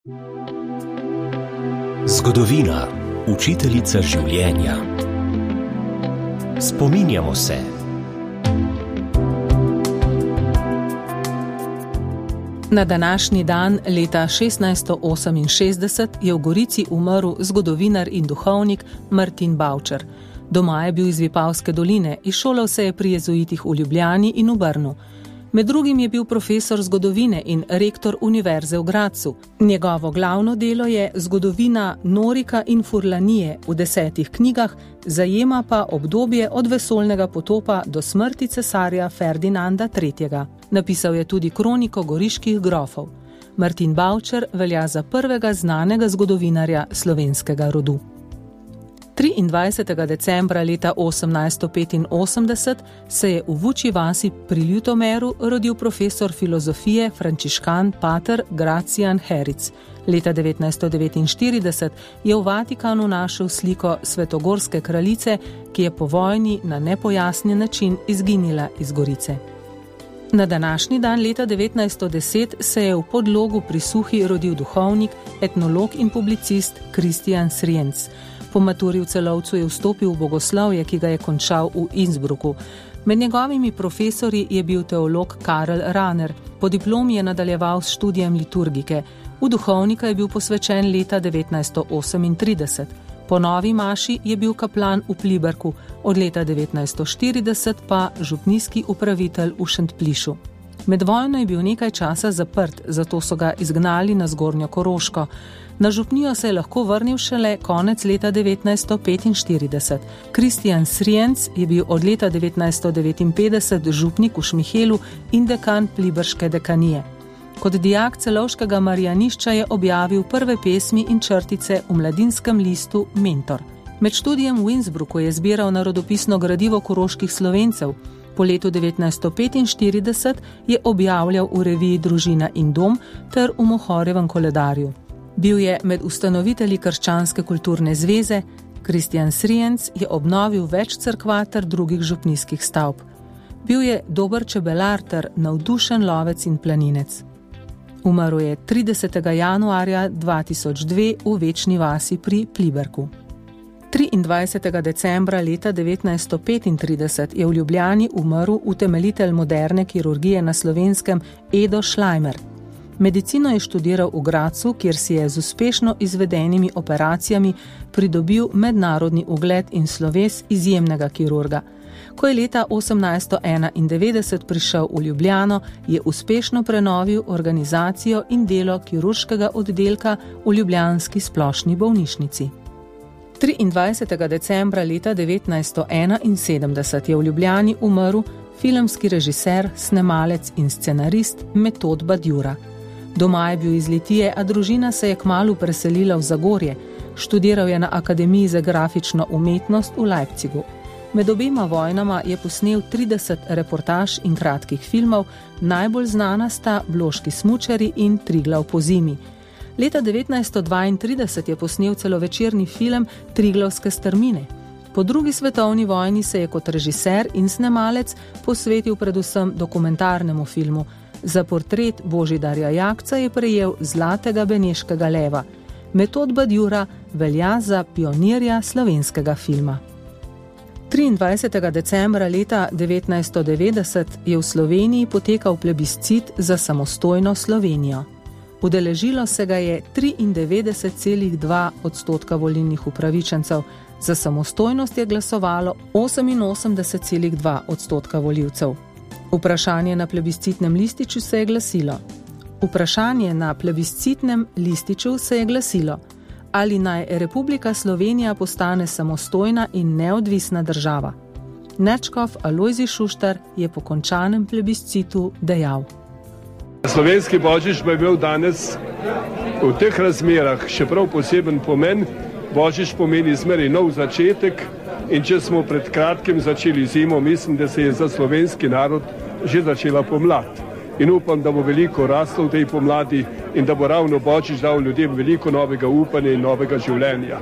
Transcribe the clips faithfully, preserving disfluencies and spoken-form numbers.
Zgodovina, učiteljica življenja. Spominjamo se. Na današnji dan leta šestnajststo oseminšestdeset je v Gorici umrl zgodovinar in duhovnik Martin Bavčar. Doma je bil iz Vipavske doline, izšolal se je pri jezuitih v Ljubljani in v Brnu. Med drugim je bil profesor zgodovine in rektor Univerze v Gradcu. Njegovo glavno delo je Zgodovina Norika in Furlanije v desetih knjigah, zajema pa obdobje od vesoljnega potopa do smrti cesarja Ferdinanda tretjega. Napisal je tudi kroniko goriških grofov. Martin Bavčar velja za prvega znanega zgodovinarja slovenskega rodu. triindvajsetega decembra leta osemnajststo petinosemdeset se je v Vučji vasi pri Ljutomeru rodil profesor filozofije frančiškan pater Gracijan Heric. Leta devetnajststo devetinštirideset je v Vatikanu našel sliko svetogorske kraljice, ki je po vojni na nepojasnjen način izginila iz Gorice. Na današnji dan leta devetnajststo deset se je v Podlogu pri Suhi rodil duhovnik, etnolog in publicist Kristijan Srijenc. Po maturi v Celovcu je vstopil v bogoslovje, ki ga je končal v Innsbrucku. Med njegovimi profesori je bil teolog Karel Raner. Po diplomi je nadaljeval s študijem liturgike. V duhovnika je bil posvečen leta devetnajststo osemintrideset. Po novi maši je bil kaplan v Pliberku, od leta devetnajststo štirideset pa župnijski upravitelj v Šentplišu. Med vojno je bil nekaj časa zaprt, zato so ga izgnali na Zgornjo Koroško. Na župnijo se je lahko vrnil šele konec leta devetnajststo petinštirideset. Kristijan Srijenc je bil od leta devetnajststo devetinpetdeset župnik v Šmihelu in dekan pliberške dekanije. Kot dijak celovškega Marijanišča je objavil prve pesmi in črtice v mladinskem listu Mentor. Med študijem v Innsbrucku je zbiral narodopisno gradivo koroških Slovencev. Po letu devetnajststo petinštirideset je objavljal v reviji Družina in dom ter v Mohorjevem koledarju. Bil je med ustanovitelji Krščanske kulturne zveze. Kristijan Srijenc je obnovil več cerkva ter drugih župnijskih stavb. Bil je dober čebelar ter navdušen lovec in planinec. Umrl je tridesetega januarja dva tisoč dve v Večni vasi pri Pliberku. triindvajsetega decembra leta devetnajststo petintrideset je v Ljubljani umrl utemeljitelj moderne kirurgije na Slovenskem Edo Šlajmer. Medicino je študiral v Gradcu, kjer si je z uspešno izvedenimi operacijami pridobil mednarodni ugled in sloves izjemnega kirurga. Ko je leta osemnajststo enaindevetdeset prišel v Ljubljano, je uspešno prenovil organizacijo in delo kirurškega oddelka v ljubljanski splošni bolnišnici. triindvajsetega decembra leta devetnajststo enainsedemdeset je v Ljubljani umrl filmski režiser, snemalec in scenarist Metod Badjura. Doma je bil iz Litije, a družina se je kmalu preselila v Zagorje. Študiral je na Akademiji za grafično umetnost v Leipzigu. Med obema vojnama je posnel trideset reportaž in kratkih filmov, najbolj znana sta Bloški smučari in Triglav po zimi. Leta devetnajststo dvaintrideset je posnel celovečerni film Triglavske strmine. Po drugi svetovni vojni se je kot režiser in snemalec posvetil predvsem dokumentarnemu filmu. Za portret Božidarja Jakca je prejel Zlatega beneškega leva. Metod Badjura velja za pionirja slovenskega filma. triindvajsetega decembra leta devetnajststo devetdeset je v Sloveniji potekal plebiscit za samostojno Slovenijo. Udeležilo se ga je triindevetdeset celih dva odstotka volilnih upravičencev, za samostojnost je glasovalo oseminosemdeset celih dva odstotka volivcev. Vprašanje na plebiscitnem lističu se je glasilo. Vprašanje na plebiscitnem lističu se je glasilo, ali naj Republika Slovenija postane samostojna in neodvisna država. Nečkov Alojzij Šuštar je po končanem plebiscitu dejal: Slovenski božič bo imel danes v teh razmerah še prav poseben pomen. Božič pomeni zmeraj nov začetek in če smo pred kratkim začeli zimo, mislim, da se je za slovenski narod že začela pomlad. In upam, da bo veliko raslo v tej pomladi in da bo ravno božič dal ljudem veliko novega upanja in novega življenja.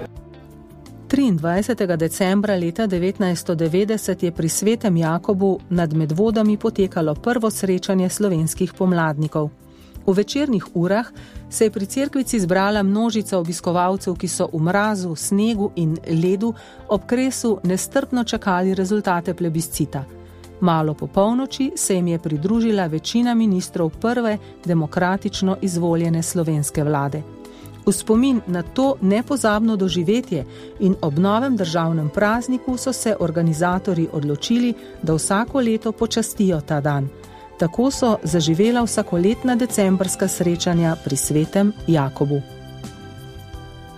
triindvajsetega decembra leta devetnajststo devetdeset je pri Svetem Jakobu nad Medvodami potekalo prvo srečanje slovenskih pomladnikov. V večernih urah se je pri cerkvici zbrala množica obiskovalcev, ki so v mrazu, snegu in ledu ob kresu nestrpno čakali rezultate plebiscita. Malo po polnoči se jim je pridružila večina ministrov prve demokratično izvoljene slovenske vlade. V spomin na to nepozabno doživetje in ob novem državnem prazniku so se organizatorji odločili, da vsako leto počastijo ta dan. Tako so zaživela vsakoletna decembrska srečanja pri svetem Jakobu.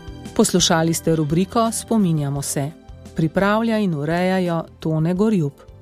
Poslušali ste rubriko Spominjamo se. Pripravlja in urejajo Tone Gorjup.